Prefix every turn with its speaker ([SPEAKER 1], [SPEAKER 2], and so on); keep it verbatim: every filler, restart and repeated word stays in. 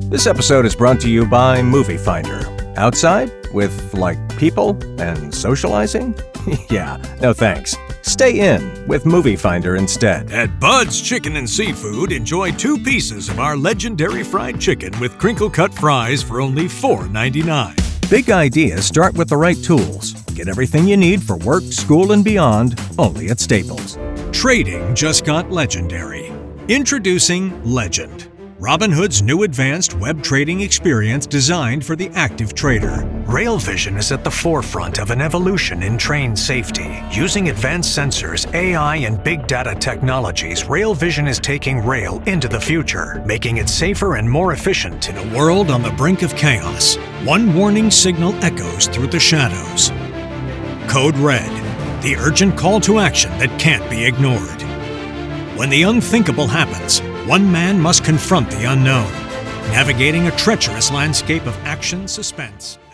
[SPEAKER 1] This episode is brought to you by Movie Finder. Outside? With, like, people and socializing? Yeah, no thanks. Stay in with Movie Finder instead.
[SPEAKER 2] At Bud's Chicken and Seafood, enjoy two pieces of our legendary fried chicken with crinkle-cut fries for only four ninety-nine.
[SPEAKER 1] Big ideas start with the right tools. Get everything you need for work, school, and beyond, only at Staples.
[SPEAKER 2] Trading just got legendary. Introducing Legend, Robinhood's new advanced web trading experience designed for the active trader.
[SPEAKER 3] RailVision is at the forefront of an evolution in train safety. Using advanced sensors, A I, and big data technologies, RailVision is taking rail into the future, making it safer and more efficient.
[SPEAKER 2] In a world on the brink of chaos, one warning signal echoes through the shadows. Code Red, the urgent call to action that can't be ignored. When the unthinkable happens, one man must confront the unknown, navigating a treacherous landscape of action, suspense,